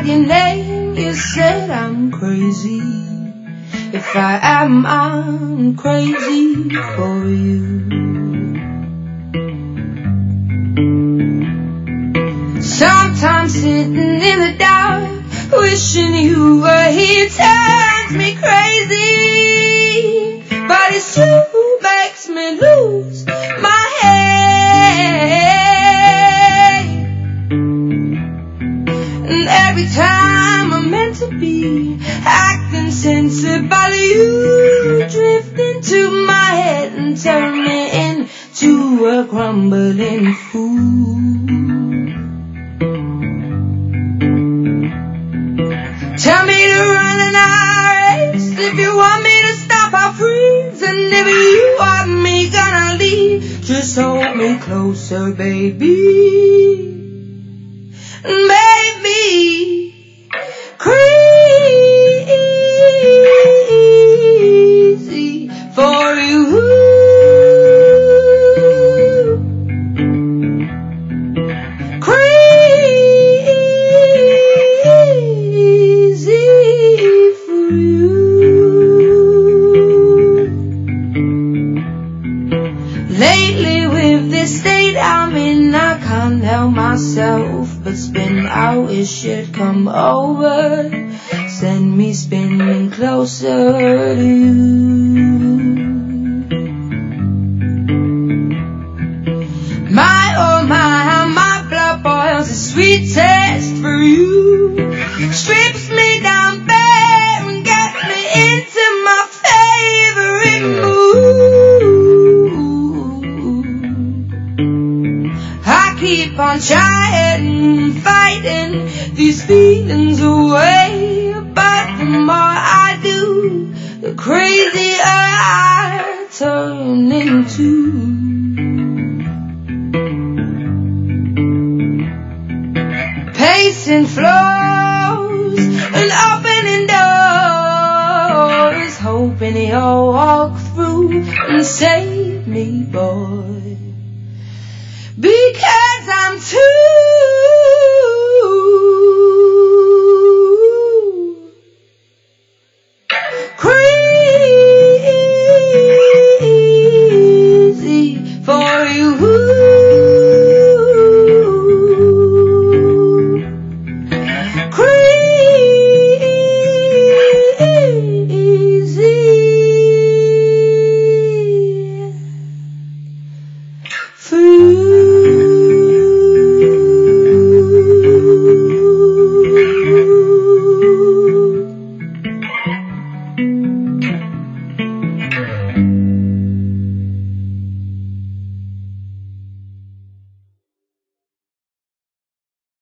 said your name, you said I'm crazy. If I am, I'm crazy for you. Sometimes sitting in the dark, wishing you were here, turns me crazy. But it's true, makes me lose my head. And every time I'm meant to be acting sensible, you drift into my head and turn me into a crumbling fool. Tell me to run and I'll race. If you want me to stop, I'll freeze. And if you want me, gonna leave. Just hold me closer, baby. And make me crazy for you. Myself, but spin out, it should come over. Send me spinning closer to you. My oh my, how my blood boils, a sweet test for you. Strips me down bare and gets me into my favorite mood. I keep on trying, fighting these feelings away, but the more I do, the crazier I turn into. Pacing floors and opening doors, hoping you'll walk through and save me, boy. Because I'm too crazy for you. Crazy.